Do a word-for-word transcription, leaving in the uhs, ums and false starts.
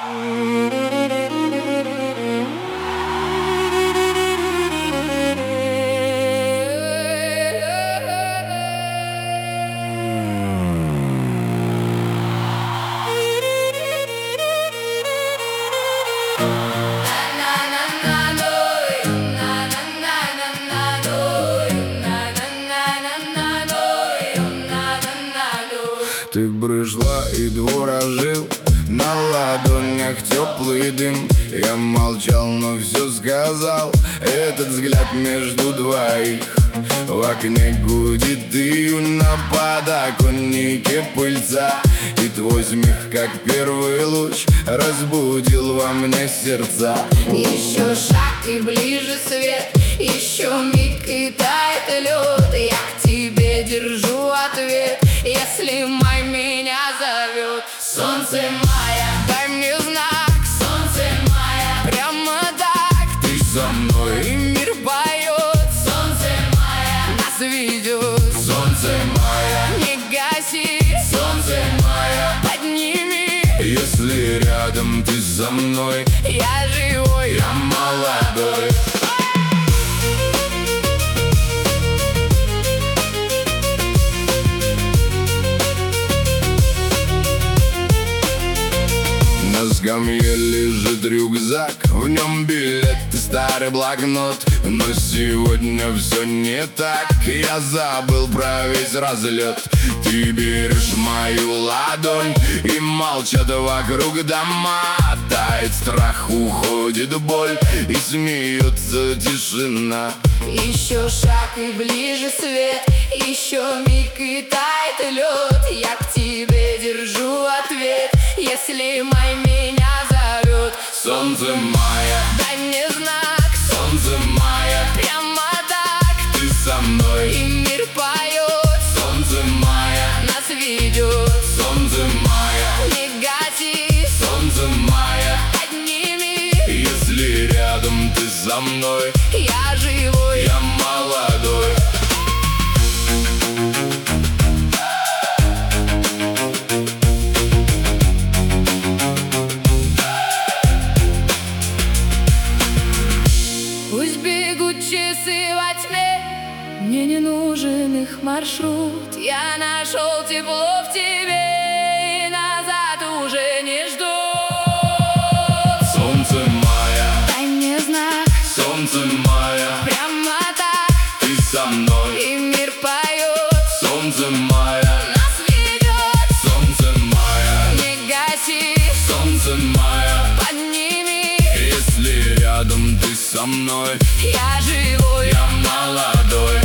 Ты брызжла и двор ожил, на ладонях теплый дым. Я молчал, но все сказал. Этот взгляд между двоих. В окне гудит дым, на подоконнике пыльца. И твой смех, как первый луч, разбудил во мне сердца. Еще шаг и ближе свет, еще миг и тает лед. Я к тебе держу ответ, если май меня зовет. Солнце мая, дай мне знак. Солнце мая, прямо так Ты со мной, и мир поет. Солнце мая, нас ведет. солнце мая, Не гаси, солнце мая. подними. Если рядом ты со мной, Я живой, я молодой. На скамье лежит рюкзак, в нем билет и старый блокнот. Но сегодня все не так, я забыл про весь разлет. Ты берешь мою ладонь, и молчат вокруг дома. Тает страх, уходит боль, и смеется тишина. еще шаг и ближе свет, еще миг и тает лед. Я к тебе держу ответ, если май меня зовет. Солнце мая, Дай мне знак, солнце мая, прямо так ты со мной. и мир поет. Солнце мая, Нас ведет, солнце мая, не гаси, солнце мая. подними. Если рядом ты со мной, Я живой, я молодой. пусть бегут часы во тьме, мне не нужен их маршрут. Я нашел тепло в тебе, и назад уже не жду. Солнце мая, Дай мне знак, солнце мая, прямо так ты со мной. и мир поет. Солнце мая, Нас ведет, солнце мая, не гаси, солнце мая. подними. Если рядом ты со мной, Я живой, я молодой.